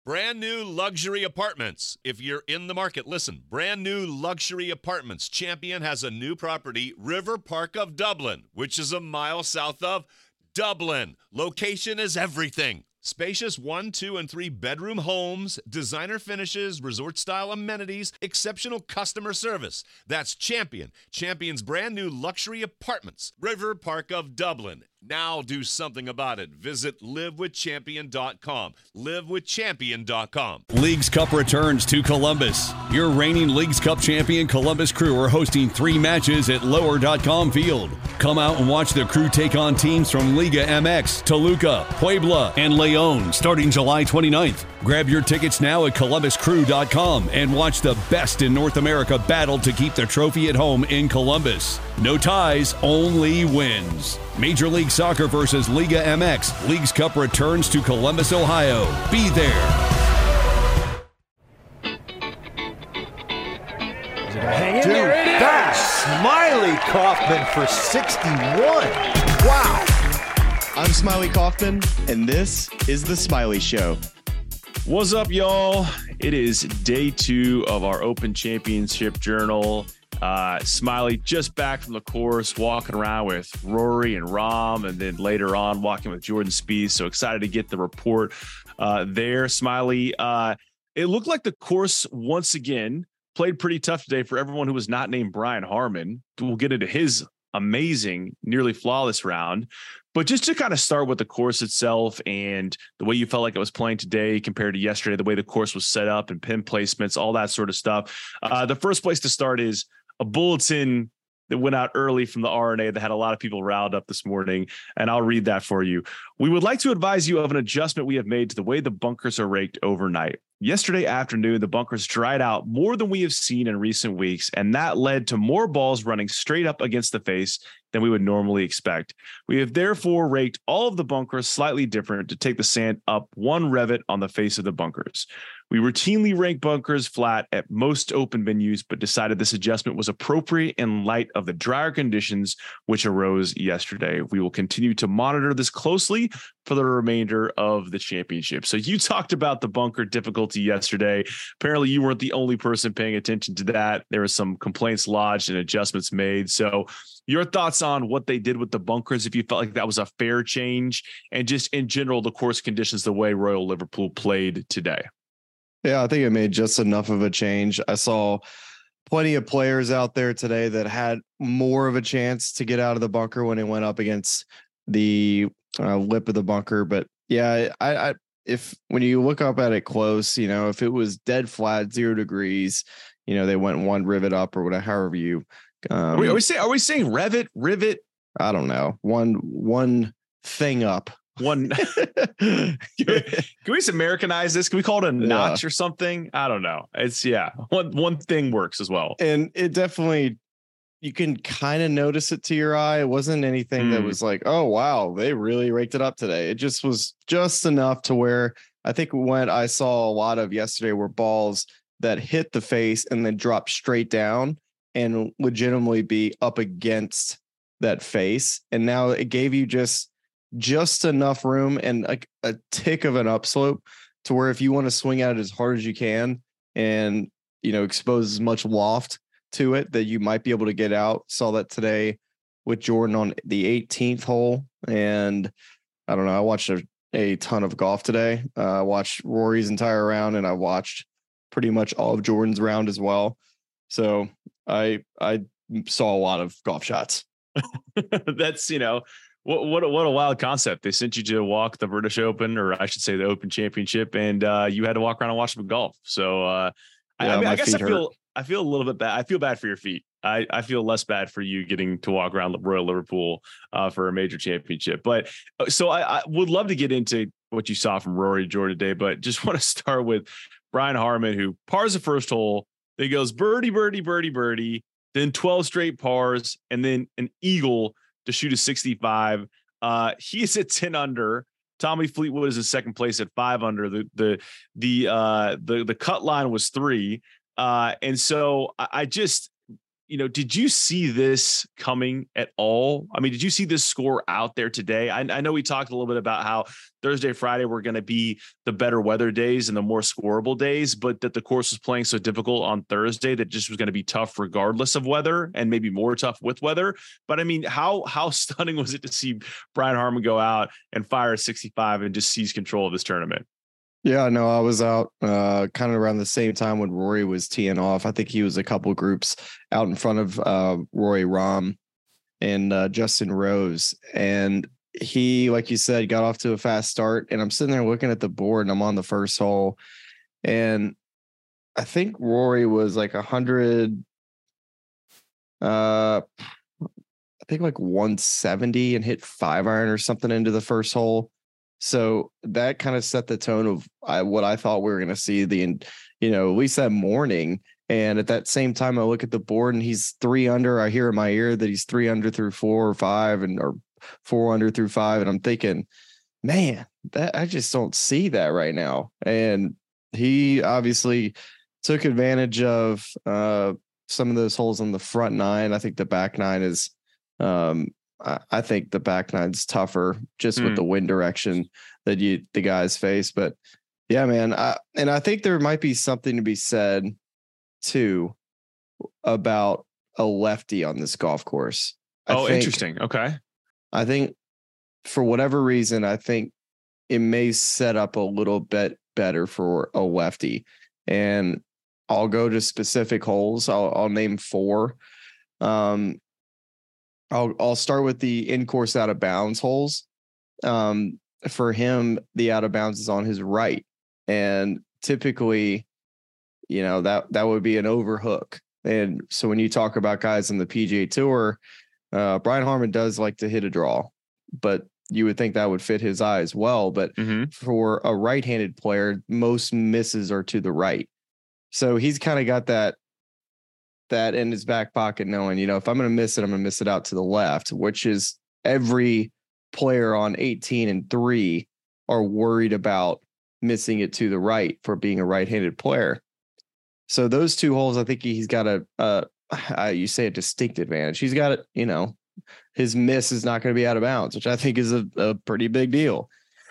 Brand new luxury apartments. If you're in the market, listen. Brand new luxury apartments. Champion has a new property, River Park of Dublin, which is a mile south of Dublin. Location is everything. Spacious 1, 2, and 3 bedroom homes, designer finishes, resort-style amenities, exceptional customer service. That's Champion. Champion's brand new luxury apartments, River Park of Dublin. Now do something about it. Visit livewithchampion.com. Livewithchampion.com. Leagues Cup returns to Columbus. Your reigning Leagues Cup champion Columbus Crew are hosting 3 matches at Lower.com Field. Come out and watch the Crew take on teams from Liga MX, Toluca, Puebla, and Leon starting July 29th. Grab your tickets now at columbuscrew.com and watch the best in North America battle to keep the trophy at home in Columbus. No ties, only wins. Major League Soccer versus Liga MX. Leagues Cup returns to Columbus, Ohio. Be there. Hang in there, it is! Smiley Kaufman for 61. Wow. I'm Smiley Kaufman, and this is The Smiley Show. What's up, y'all? It is day 2 of our Open Championship Journal. Smiley just back from the course, walking around with Rory and Rahm, and then later on walking with Jordan Spieth. So excited to get the report there. Smiley, it looked like the course once again played pretty tough today for everyone who was not named Brian Harman. We'll get into his amazing, nearly flawless round. But just to kind of start with the course itself and the way you felt like it was playing today compared to yesterday, the way the course was set up and pin placements, all that sort of stuff. The first place to start is a bulletin that went out early from the R&A that had a lot of people riled up this morning, and I'll read that for you. We would like to advise you of an adjustment we have made to the way the bunkers are raked overnight. Yesterday afternoon, the bunkers dried out more than we have seen in recent weeks, and that led to more balls running straight up against the face than we would normally expect. We have therefore raked all of the bunkers slightly different to take the sand up one revet on the face of the bunkers. We routinely rank bunkers flat at most open venues, but decided this adjustment was appropriate in light of the drier conditions which arose yesterday. We will continue to monitor this closely for the remainder of the championship. So you talked about the bunker difficulty yesterday. Apparently you weren't the only person paying attention to that. There were some complaints lodged and adjustments made. So your thoughts on what they did with the bunkers, if you felt like that was a fair change, and just in general, the course conditions, the way Royal Liverpool played today. Yeah, I think it made just enough of a change. I saw plenty of players out there today that had more of a chance to get out of the bunker when it went up against the lip of the bunker. But yeah, I if when you look up at it close, you know, if it was dead flat, 0 degrees, you know, they went one rivet up or whatever, however you. Are we saying rivet? I don't know. One thing up. Can we just Americanize this? Can we call it a notch or something? I don't know. It's one thing works as well. And it definitely, you can kind of notice it to your eye. It wasn't anything that was like, oh wow, they really raked it up today. It just was just enough to where I think what I saw a lot of yesterday were balls that hit the face and then drop straight down and legitimately be up against that face. And now it gave you just enough room and like a tick of an upslope to where if you want to swing at it as hard as you can and, you know, expose as much loft to it that you might be able to get out. Saw that today with Jordan on the 18th hole. And I don't know, I watched a ton of golf today. I watched Rory's entire round and I watched pretty much all of Jordan's round as well. So I saw a lot of golf shots. That's, you know, What a wild concept. They sent you to walk the British Open, or I should say the Open Championship, and you had to walk around and watch some golf. So I guess I feel a little bit bad. I feel bad for your feet. I feel less bad for you getting to walk around Royal Liverpool for a major championship. But so I would love to get into what you saw from Rory Jordan today, but just want to start with Brian Harman, who pars the first hole. Then goes birdie, birdie, birdie, birdie, then 12 straight pars, and then an eagle to shoot a 65. He's at 10 under. Tommy Fleetwood is in second place at 5 under. The cut line was 3. And so I just, did you see this coming at all? I mean, did you see this score out there today? I know we talked a little bit about how Thursday, Friday were going to be the better weather days and the more scoreable days, but that the course was playing so difficult on Thursday that just was going to be tough regardless of weather, and maybe more tough with weather. But I mean, how stunning was it to see Brian Harman go out and fire a 65 and just seize control of this tournament? Yeah, no, I was out kind of around the same time when Rory was teeing off. I think he was a couple groups out in front of Rory Rahm and Justin Rose. And he, like you said, got off to a fast start. And I'm sitting there looking at the board, and I'm on the first hole. And I think Rory was like 100, I think like 170 and hit 5-iron or something into the first hole. So that kind of set the tone of what I thought we were going to see at least that morning. And at that same time, I look at the board and he's 3 under. I hear in my ear that he's 3 under through 4 or 5 or 4 under through 5. And I'm thinking, man, that I just don't see that right now. And he obviously took advantage of some of those holes on the front 9. I think the back 9 is, I think the back 9's tougher just with the wind direction that the guys face. But yeah, man. I think there might be something to be said too about a lefty on this golf course. Interesting. Okay. I think for whatever reason, I think it may set up a little bit better for a lefty. And I'll go to specific holes. I'll name 4. I'll start with the in-course out of bounds holes. For him, the out of bounds is on his right. And typically, that would be an overhook. And so when you talk about guys on the PGA Tour, Brian Harman does like to hit a draw, but you would think that would fit his eye as well. But for a right-handed player, most misses are to the right. So he's kind of got that in his back pocket, knowing, if I'm going to miss it, I'm going to miss it out to the left, which is every player on 18 and 3 are worried about missing it to the right for being a right-handed player. So those 2 holes, I think he's got you say a distinct advantage. He's got it, his miss is not going to be out of bounds, which I think is a pretty big deal.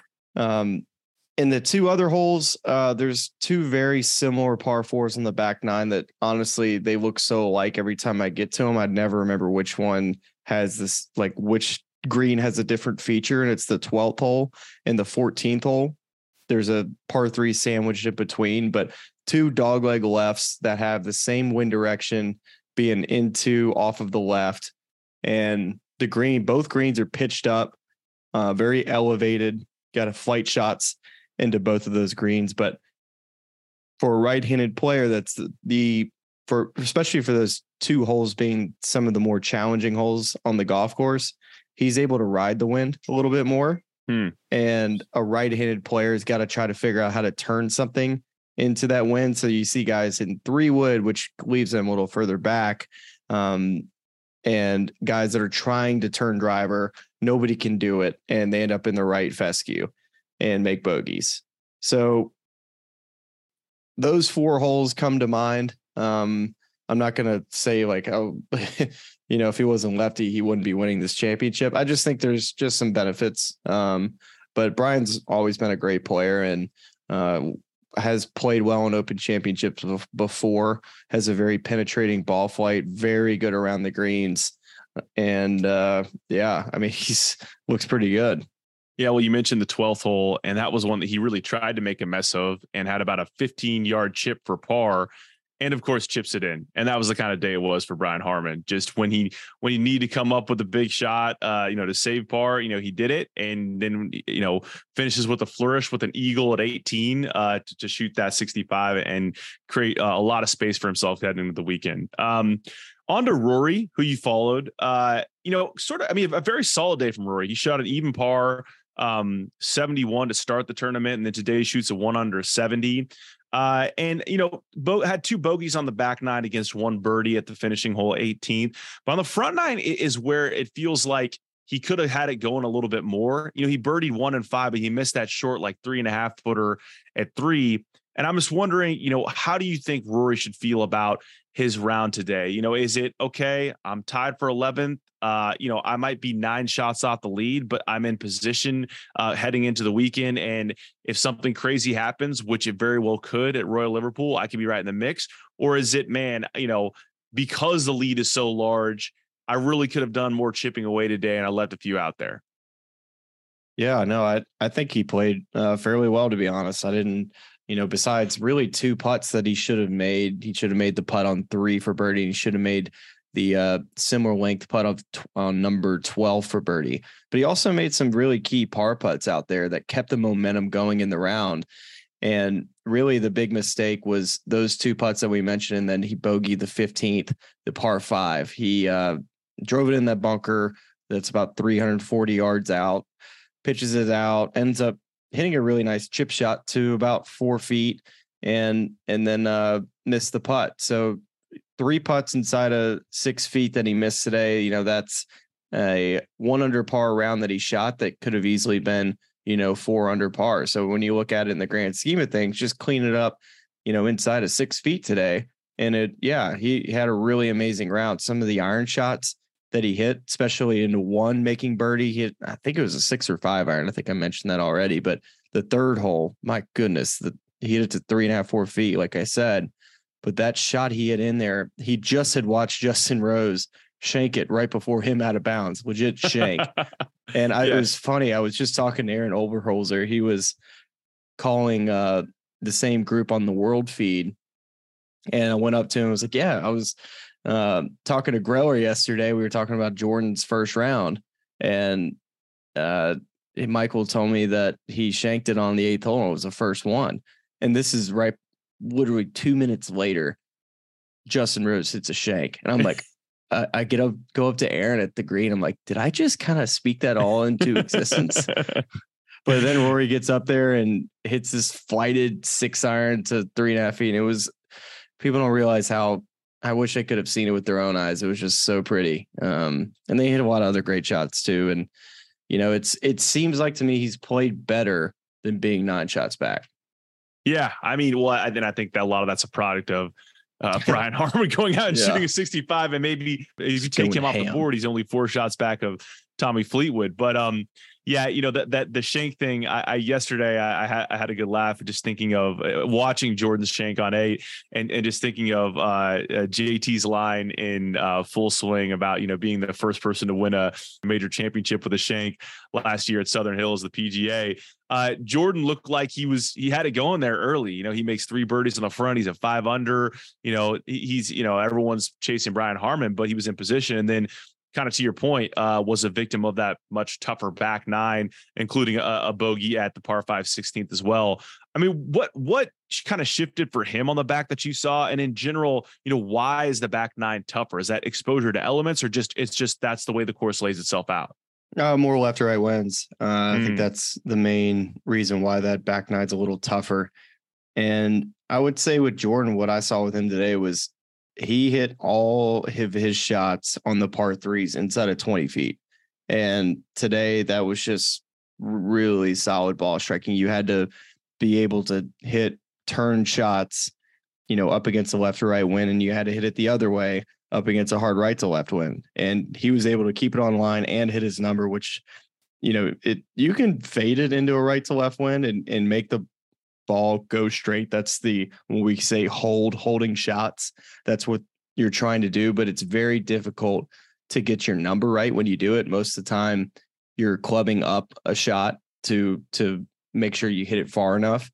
In the 2 other holes, there's 2 very similar par 4s on the back 9 that honestly, they look so alike every time I get to them. I'd never remember which one has this, like which green has a different feature. And it's the 12th hole and the 14th hole. There's a par 3 sandwiched in between, but 2 dogleg lefts that have the same wind direction, being into off of the left. And both greens are pitched up, very elevated, got a flight shots into both of those greens. But for a right-handed player, that's especially for those 2 holes being some of the more challenging holes on the golf course, he's able to ride the wind a little bit more. And a right-handed player has got to try to figure out how to turn something into that wind. So you see guys in 3-wood, which leaves them a little further back. And guys that are trying to turn driver, nobody can do it. And they end up in the right fescue and make bogeys. So those 4 holes come to mind. I'm not going to say like, if he wasn't lefty, he wouldn't be winning this championship. I just think there's just some benefits. But Brian's always been a great player and has played well in open championships before, has a very penetrating ball flight, very good around the greens. And he's looks pretty good. Yeah, well, you mentioned the 12th hole, and that was one that he really tried to make a mess of and had about a 15-yard chip for par, and of course chips it in. And that was the kind of day it was for Brian Harman. Just when he needed to come up with a big shot, to save par, he did it, and then finishes with a flourish with an eagle at 18 to shoot that 65 and create a lot of space for himself heading into the weekend. On to Rory, who you followed. A very solid day from Rory. He shot an even par 71 to start the tournament, and then today shoots a 1 under 70. Had 2 bogeys on the back 9 against 1 birdie at the finishing hole 18th. But on the front 9 is where it feels like he could have had it going a little bit more. He birdied 1 and 5, but he missed that short, like 3.5 footer at 3. And I'm just wondering, how do you think Rory should feel about his round today? Is it okay? I'm tied for 11th. I might be 9 shots off the lead, but I'm in position heading into the weekend. And if something crazy happens, which it very well could at Royal Liverpool, I could be right in the mix. Or is it, man, because the lead is so large, I really could have done more chipping away today and I left a few out there. Yeah, no, I think he played fairly well, to be honest. I didn't, besides really 2 putts that he should have made the putt on 3 for birdie. He should have made the similar length putt on number 12 for birdie, but he also made some really key par putts out there that kept the momentum going in the round. And really the big mistake was those 2 putts that we mentioned. And then he bogeyed the 15th, the par 5. He drove it in that bunker that's about 340 yards out, pitches it out, ends up hitting a really nice chip shot to about 4 feet and then missed the putt. So 3 putts inside of 6 feet that he missed today. That's a 1 under par round that he shot that could have easily been, 4 under par. So when you look at it in the grand scheme of things, just clean it up, inside of 6 feet today. And he had a really amazing round. Some of the iron shots that he hit, especially into 1 making birdie, he hit, I think it was a 6 or 5 iron. I think I mentioned that already, but the 3rd hole, my goodness, he hit it to 3.5, 4 feet, like I said. But that shot he hit in there, he just had watched Justin Rose shank it right before him out of bounds, legit shank. And It was funny. I was just talking to Aaron Oberholzer. He was calling the same group on the world feed. And I went up to him. I was like, I was talking to Greller yesterday. We were talking about Jordan's first round. And Michael told me that he shanked it on the 8th hole. It was the first one. And this is right literally 2 minutes later, Justin Rose hits a shank. And I'm like, I go up to Aaron at the green. I'm like, did I just kind of speak that all into existence? But then Rory gets up there and hits this flighted 6 iron to 3.5 feet. And people don't realize how, I wish I could have seen it with their own eyes. It was just so pretty. And they hit a lot of other great shots too. And, it seems like to me, he's played better than being 9 shots back. Yeah, I mean, I think that a lot of that's a product of Brian Harman going out and shooting a 65, and maybe if you take him off the board, he's only 4 shots back of Tommy Fleetwood. But that the shank thing. Yesterday I had a good laugh just thinking of watching Jordan's shank on 8 and just thinking of JT's line in Full Swing about being the first person to win a major championship with a shank last year at Southern Hills, the PGA. Jordan looked like he had it going there early. He makes 3 birdies on the front. He's a 5 under. He's everyone's chasing Brian Harman, but he was in position. And then, kind of to your point, was a victim of that much tougher back 9, including a bogey at the par 5 16th as well. I mean, what kind of shifted for him on the back that you saw? And in general, why is the back 9 tougher? Is that exposure to elements, or it's just that's the way the course lays itself out? More left to right winds. I think that's the main reason why that back 9's a little tougher. And I would say with Jordan, what I saw with him today was he hit all of his shots on the par 3s inside of 20 feet. And today that was just really solid ball striking. You had to be able to hit turn shots, up against the left or right wind, and you had to hit it the other way up against a hard right to left wind. And he was able to keep it on line and hit his number, which, you can fade it into a right to left wind and make the ball go straight. That's when we say holding shots, that's what you're trying to do, but it's very difficult to get your number right when you do it. Most of the time you're clubbing up a shot to make sure you hit it far enough.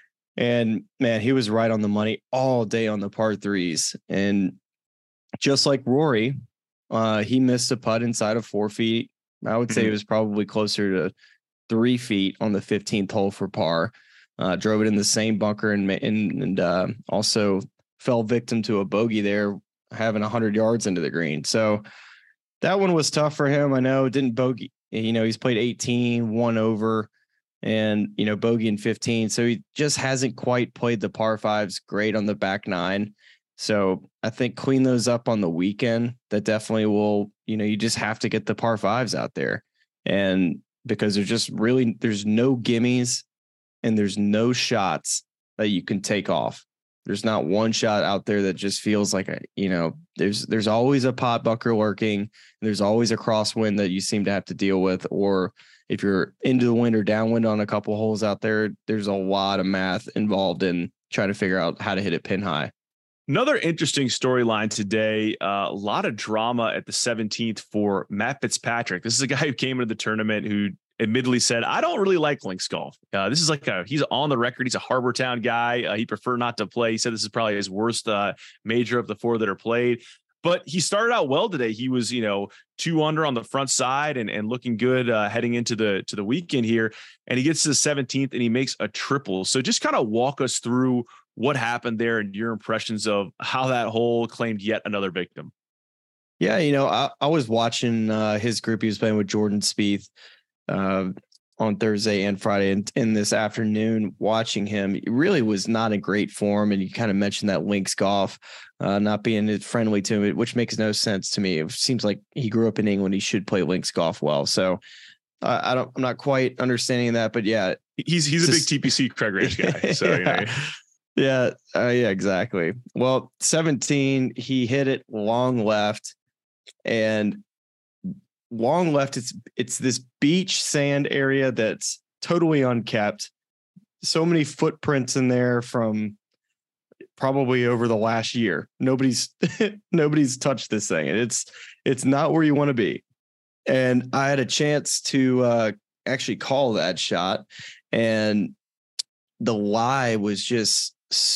And man, he was right on the money all day on the par 3s. And just like Rory, he missed a putt inside of 4 feet. I would say it was probably closer to 3 feet on the 15th hole for par. Drove it in the same bunker and also fell victim to a bogey there, having 100 yards into the green. So that one was tough for him. I know didn't bogey, he's played 18, 1 over, and, bogey in 15. So he just hasn't quite played the par 5s great on the back 9. So I think clean those up on the weekend. That definitely will, you just have to get the par 5s out there. And because there's no gimmies and there's no shots that you can take off. There's not one shot out there that just feels like there's always a pot bunker lurking. There's always a crosswind that you seem to have to deal with, or if you're into the wind or downwind on a couple holes out there, there's a lot of math involved in trying to figure out how to hit it pin high. Another interesting storyline today, a lot of drama at the 17th for Matt Fitzpatrick. This is a guy who came into the tournament who admittedly said, I don't really like links golf. This is he's on the record. He's a Harbor Town guy. He preferred not to play. He said this is probably his worst major of the 4 that are played. But he started out well today. He was, 2 under on the front side and looking good heading into the weekend here. And he gets to the 17th and he makes a triple. So just kind of walk us through what happened there and your impressions of how that hole claimed yet another victim. Yeah, I was watching his group. He was playing with Jordan Spieth on Thursday and Friday, and in this afternoon watching him, he really was not in great form. And you kind of mentioned that links golf not being friendly to him, which makes no sense to me. It seems like he grew up in England. He should play links golf well. So I'm not quite understanding that, but yeah, he's a big TPC Craig Ranch guy. So yeah, exactly. Well, 17, he hit it long left, and long left, it's this beach sand area that's totally unkept. So many footprints in there from probably over the last year. Nobody's touched this thing, and it's not where you want to be. And I had a chance to actually call that shot, and the lie was just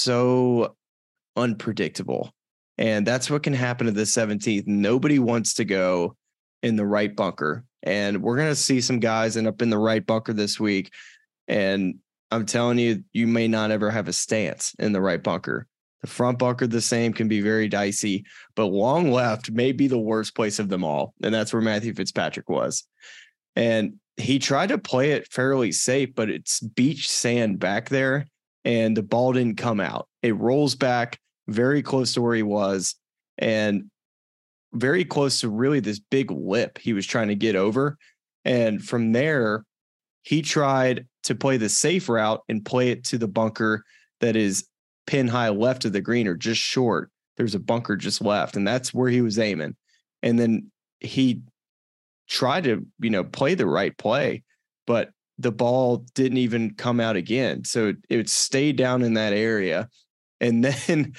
so unpredictable. And that's what can happen to the 17th. Nobody wants to go in the right bunker, and we're going to see some guys end up in the right bunker this week. And I'm telling you, you may not ever have a stance in the right bunker. The front bunker, the same, can be very dicey, but long left may be the worst place of them all. And that's where Matthew Fitzpatrick was. And he tried to play it fairly safe, but it's beach sand back there, and the ball didn't come out. It rolls back very close to where he was, and very close to really this big lip he was trying to get over. And from there, he tried to play the safe route and play it to the bunker that is pin high left of the green, or just short. There's a bunker just left, and that's where he was aiming. And then he tried to, play the right play, but the ball didn't even come out again. So it stayed down in that area. And then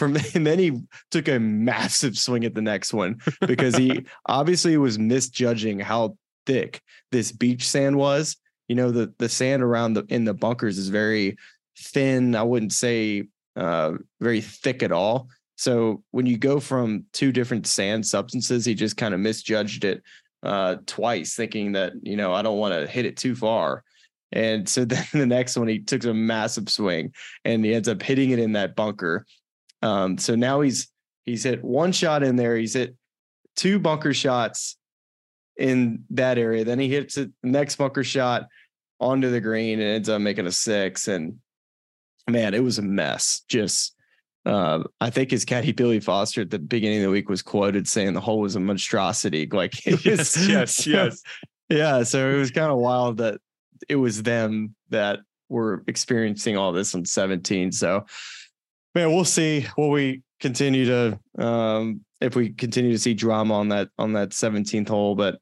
he took a massive swing at the next one, because he obviously was misjudging how thick this beach sand was. The sand around in the bunkers is very thin. I wouldn't say very thick at all. So when you go from 2 different sand substances, he just kind of misjudged it twice, thinking that, I don't want to hit it too far. And so then the next one, he took a massive swing and he ends up hitting it in that bunker. So now he's hit 1 shot in there. He's hit 2 bunker shots in that area. Then he hits the next bunker shot onto the green and ends up making a 6. And man, it was a mess. Just, I think his caddy Billy Foster at the beginning of the week was quoted saying the hole was a monstrosity. Like it was, yes. Yeah. So it was kind of wild that it was them that were experiencing all this on 17. So, man, we'll see. Will we continue to, if we continue to see drama on that 17th hole? But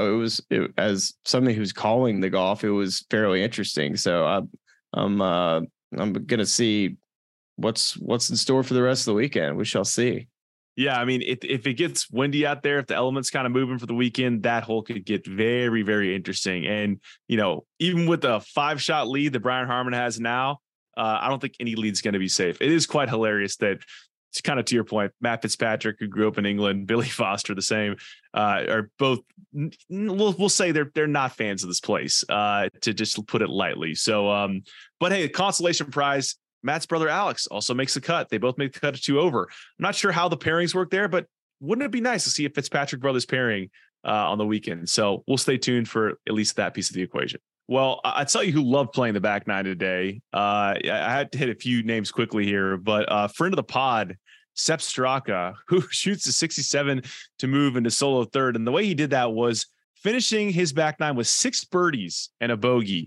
as somebody who's calling the golf, it was fairly interesting. So I'm gonna see what's in store for the rest of the weekend. We shall see. Yeah, I mean, if it gets windy out there, if the elements kind of moving for the weekend, that hole could get very, very interesting. And, even with a 5-shot lead that Brian Harman has now, I don't think any lead's going to be safe. It is quite hilarious that, it's kind of to your point, Matt Fitzpatrick, who grew up in England, Billy Foster, the same, are both, we'll say they're not fans of this place, to just put it lightly. So, but hey, consolation prize, Matt's brother Alex also makes the cut. They both make the cut at 2 over. I'm not sure how the pairings work there, but wouldn't it be nice to see a Fitzpatrick brothers pairing on the weekend? So we'll stay tuned for at least that piece of the equation. Well, I tell you who loved playing the back 9 today. I had to hit a few names quickly here, but friend of the pod, Sepp Straka, who shoots a 67 to move into solo third. And the way he did that was finishing his back 9 with 6 birdies and a bogey.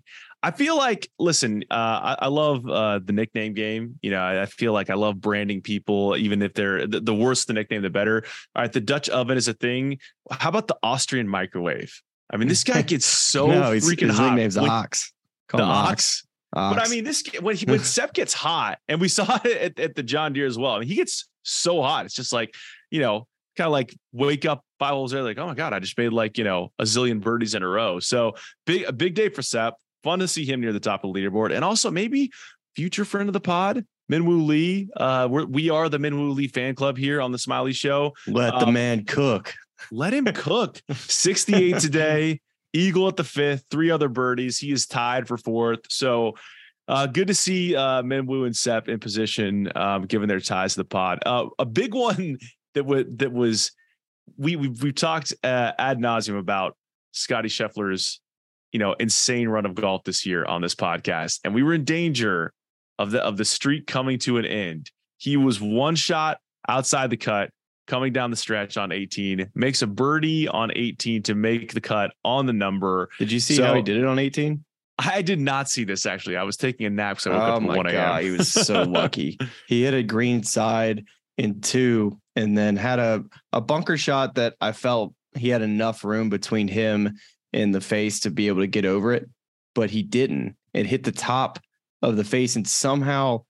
I feel like, listen, I love the nickname game. You know, I feel like I love branding people, even if they're the worse the nickname, the better. All right, the Dutch oven is a thing. How about the Austrian microwave? I mean, this guy gets so freaking his hot. Nickname's Ox. The Ox. But I mean, when Sepp gets hot, and we saw it at the John Deere as well. I mean, he gets so hot. It's just like, you know, kind of like wake up 5 holes there, like, oh my God, I just made like, you know, a zillion birdies in a row. So a big day for Sepp. Fun to see him near the top of the leaderboard, and also maybe future friend of the pod, Minwoo Lee. We are the Minwoo Lee fan club here on the Smiley Show. Let the man cook. Let him cook. 68 today, eagle at the 5th, 3 other birdies. He is tied for 4th. So good to see Minwoo and Sepp in position, given their ties to the pod. A big one that was we've talked ad nauseum about Scotty Scheffler's, you know, insane run of golf this year on this podcast, and we were in danger of the streak coming to an end. He was 1 shot outside the cut coming down the stretch on 18, makes a birdie on 18 to make the cut on the number. Did you see how he did it on 18? I did not see this, actually. I was taking a nap, so I woke up at 1 a.m. He was so lucky. He hit a green side in 2, and then had a bunker shot that I felt he had enough room between him in the face to be able to get over it, but he didn't. It hit the top of the face and somehow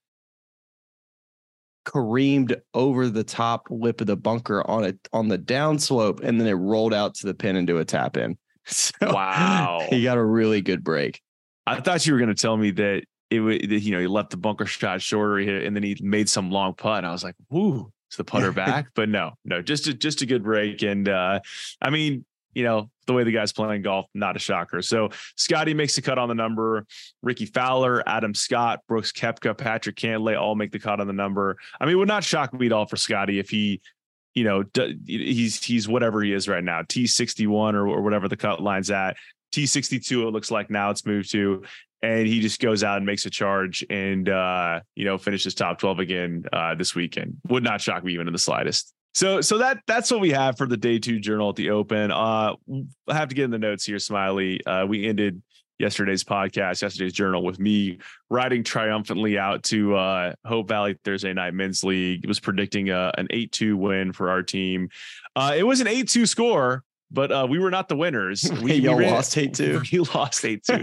careened over the top lip of the bunker on the downslope, and then it rolled out to the pin into a tap in. So wow, he got a really good break. I thought you were going to tell me that he left the bunker shot shorter, and then he made some long putt. And I was like, "Woo, is the putter back?" But no, just a good break. And I mean, you know, the way the guy's playing golf, not a shocker. So Scotty makes the cut on the number. Ricky Fowler, Adam Scott, Brooks Koepka, Patrick Cantlay all make the cut on the number. I mean, it would not shock me at all for Scotty if he, you know, he's whatever he is right now, T61 or whatever the cut line's at, T62 it looks like now it's moved to, and he just goes out and makes a charge and you know, finishes top 12 again this weekend. Would not shock me even in the slightest. So that's what we have for the day 2 journal at the Open. I have to get in the notes here, Smiley. We ended yesterday's journal with me riding triumphantly out to Hope Valley Thursday night men's league. It was predicting an 8-2 win for our team. It was an 8-2 score, but we were not the winners. We lost 8-2. We lost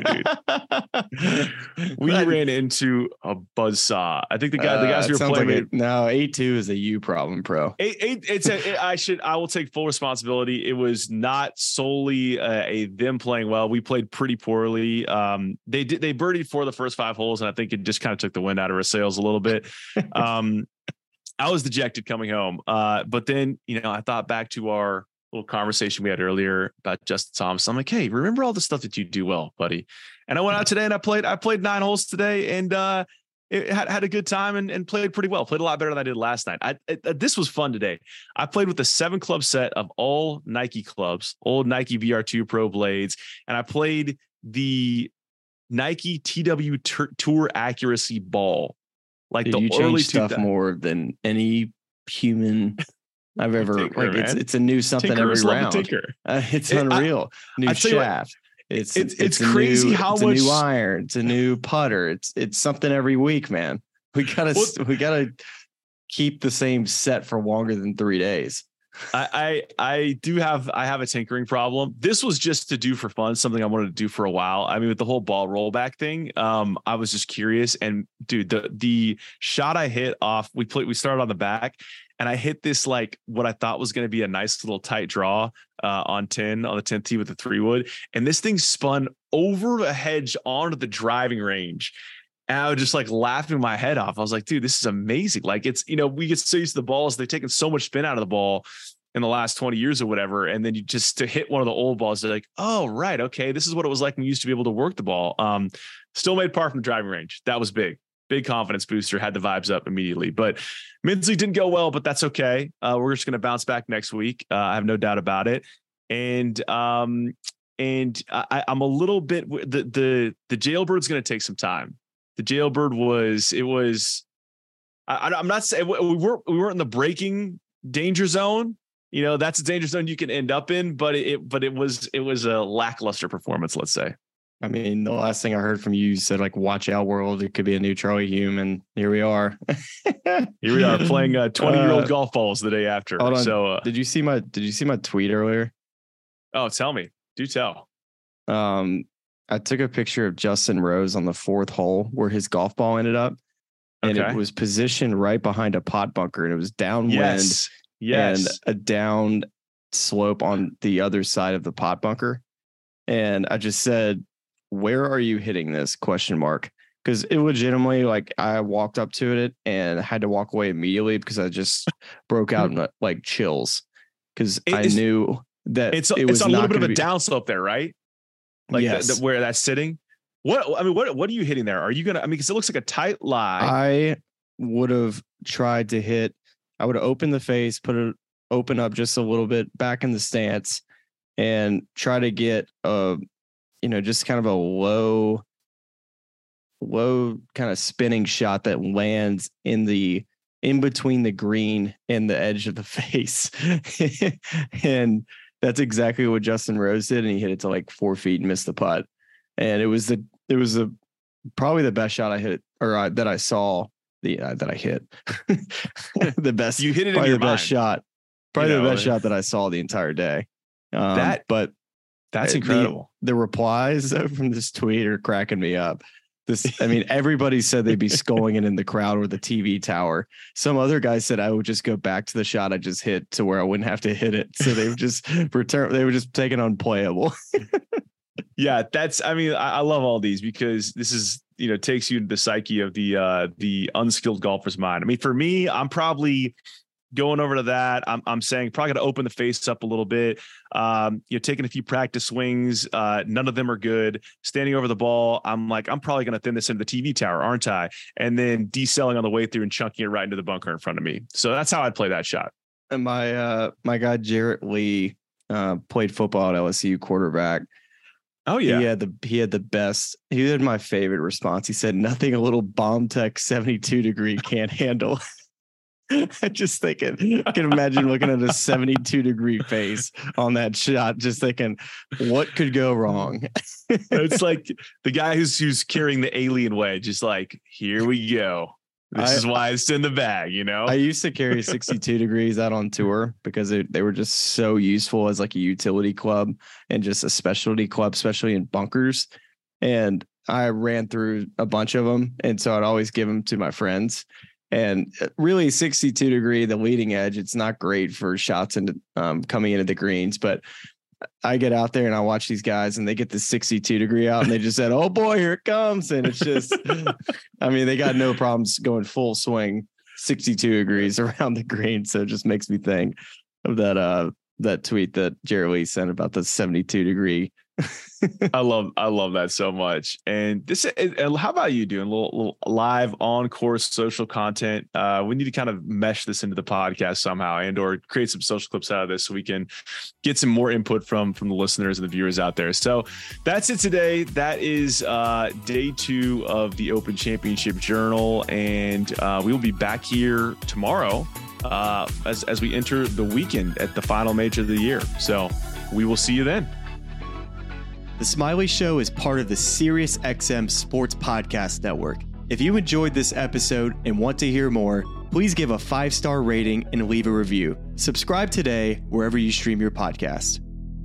8-2 dude. We ran into a buzzsaw. I think the guys who were playing. No, 8-2 is a you problem, pro. I will take full responsibility. It was not solely them playing well. We played pretty poorly. They birdied for the first 5 holes, and I think it just kind of took the wind out of our sails a little bit. I was dejected coming home. But then, you know, I thought back to our little conversation we had earlier about Justin Thomas. I'm like, hey, remember all the stuff that you do well, buddy? And I went out today and I played 9 holes today, and it had a good time and played pretty well. Played a lot better than I did last night. This was fun today. I played with a 7 club set of all Nike clubs, old Nike VR2 Pro blades, and I played the Nike TW Tour Accuracy ball. Like, dude, the early stuff more than any human I've ever it's a new something every round. It's unreal. New shaft. It's crazy how much. It's a new iron. It's a new putter. It's something every week, man. We gotta keep the same set for longer than 3 days. I have a tinkering problem. This was just to do for fun, something I wanted to do for a while. I mean, with the whole ball rollback thing, I was just curious. And dude, the shot I hit off, we started on the back, and I hit this like what I thought was going to be a nice little tight draw on the 10th tee with the 3-wood, and this thing spun over a hedge onto the driving range. And I was just like laughing my head off. I was like, dude, this is amazing. Like, it's, you know, we get so used to the balls. They've taken so much spin out of the ball in the last 20 years or whatever. And then you just to hit one of the old balls, they're like, oh, right. Okay. This is what it was like when you used to be able to work the ball. Still made par from the driving range. That was big confidence booster, had the vibes up immediately. But Minsley didn't go well, but that's okay. We're just going to bounce back next week. I have no doubt about it. And I'm a little bit, the Jailbird's going to take some time. The Jailbird I'm not saying we weren't in the breaking danger zone. You know, that's a danger zone you can end up in, but it was a lackluster performance, let's say. I mean, the last thing I heard from you said, like, watch out, world. It could be a new Charlie Hume. And here we are. Here we are playing 20-year-old golf balls the day after. Hold on. So did you see my tweet earlier? Oh, tell me. Do tell. I took a picture of Justin Rose on the 4th hole where his golf ball ended up. And it was positioned right behind a pot bunker, and it was downwind and a down slope on the other side of the pot bunker. And I just said, where are you hitting this ? Because it legitimately, like, I walked up to it and had to walk away immediately because I just broke out in like chills because I knew that it's a little bit of a downslope there, right? Like where that's sitting. What are you hitting there? Are you gonna? I mean, because it looks like a tight lie. I would have tried to hit. I would have opened the face, open up just a little bit back in the stance, and try to get just kind of a low kind of spinning shot that lands in between the green and the edge of the face. And that's exactly what Justin Rose did. And he hit it to like 4 feet and missed the putt. And it was probably the best shot I hit that I saw that I hit. The best. You hit it in your best shot. Probably the best shot that I saw the entire day. But that's incredible. The replies from this tweet are cracking me up. Everybody said they'd be sculling it in the crowd or the TV tower. Some other guy said I would just go back to the shot I just hit to where I wouldn't have to hit it. So they would just they were just taking unplayable. Yeah, I love all these because this is, takes you to the psyche of the unskilled golfer's mind. I mean, for me, I'm probably going over to that. I'm saying probably got to open the face up a little bit. Taking a few practice swings. None of them are good. Standing over the ball, I'm probably going to thin this into the TV tower, aren't I? And then decelling on the way through and chunking it right into the bunker in front of me. So that's how I'd play that shot. And my guy Jarrett Lee played football at LSU, quarterback. Oh yeah, he had the best. He had my favorite response. He said, "Nothing a little bomb tech 72 degree can't handle." I just thinking, I can imagine looking at a 72 degree face on that shot, just thinking, what could go wrong? It's like the guy who's carrying the alien wedge, just like, here we go. This is why it's in the bag, I used to carry 62 degrees out on tour because they were just so useful as like a utility club and just a specialty club, especially in bunkers. And I ran through a bunch of them. And so I'd always give them to my friends. And really 62 degree, the leading edge, it's not great for shots into coming into the greens, but I get out there and I watch these guys and they get the 62 degree out and they just said, "Oh boy, here it comes." And it's just, they got no problems going full swing 62 degrees around the green. So it just makes me think of that tweet that Jerry Lee sent about the 72 degree. I love that so much. And how about you doing a little live on course social content? We need to kind of mesh this into the podcast somehow or create some social clips out of this so we can get some more input from the listeners and the viewers out there. So that's it today. That is day 2 of the Open Championship Journal. And we will be back here tomorrow as we enter the weekend at the final major of the year. So we will see you then. The Smiley Show is part of the SiriusXM Sports Podcast Network. If you enjoyed this episode and want to hear more, please give a 5-star rating and leave a review. Subscribe today wherever you stream your podcast.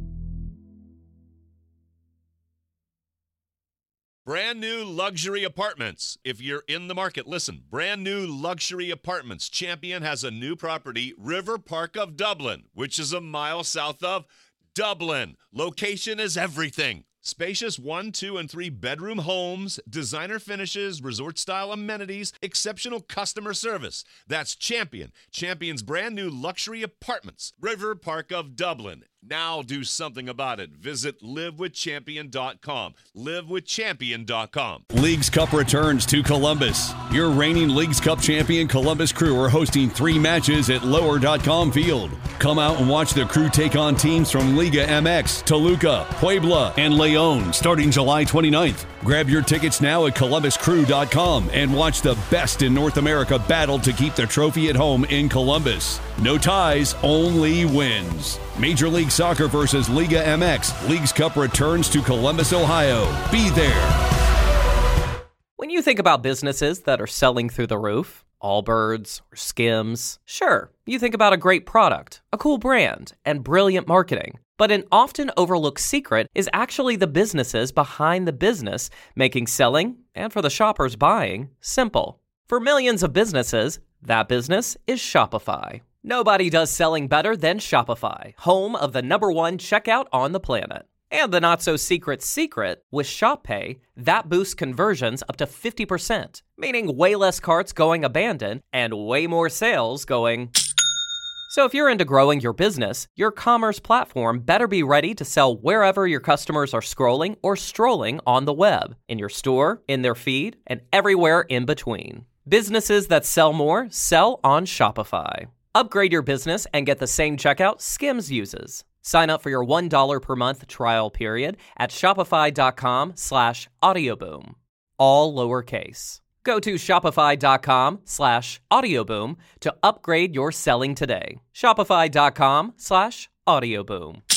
Brand new luxury apartments. If you're in the market, listen. Brand new luxury apartments. Champion has a new property, River Park of Dublin, which is a mile south of Dublin. Location is everything. Spacious 1, 2, and 3 bedroom homes, designer finishes, resort-style amenities, exceptional customer service. That's Champion. Champion's brand new luxury apartments, River Park of Dublin. Now do something about it. Visit livewithchampion.com. Livewithchampion.com. Leagues Cup returns to Columbus. Your reigning Leagues Cup champion Columbus Crew are hosting 3 matches at lower.com field. Come out and watch the Crew take on teams from Liga MX, Toluca, Puebla, and Leon starting July 29th. Grab your tickets now at columbuscrew.com and watch the best in North America battle to keep the trophy at home in Columbus. No ties, only wins. Major League Soccer versus Liga MX. Leagues Cup returns to Columbus, Ohio. Be there. When you think about businesses that are selling through the roof, Allbirds or Skims, sure, you think about a great product, a cool brand, and brilliant marketing. But an often overlooked secret is actually the businesses behind the business, making selling, and for the shoppers buying, simple. For millions of businesses, that business is Shopify. Nobody does selling better than Shopify, home of the #1 checkout on the planet. And the not-so-secret secret, with ShopPay, that boosts conversions up to 50%, meaning way less carts going abandoned and way more sales going. So if you're into growing your business, your commerce platform better be ready to sell wherever your customers are scrolling or strolling on the web, in your store, in their feed, and everywhere in between. Businesses that sell more sell on Shopify. Upgrade your business and get the same checkout Skims uses. Sign up for your $1 per month trial period at shopify.com/audioboom. All lowercase. Go to shopify.com/audioboom to upgrade your selling today. Shopify.com/audioboom.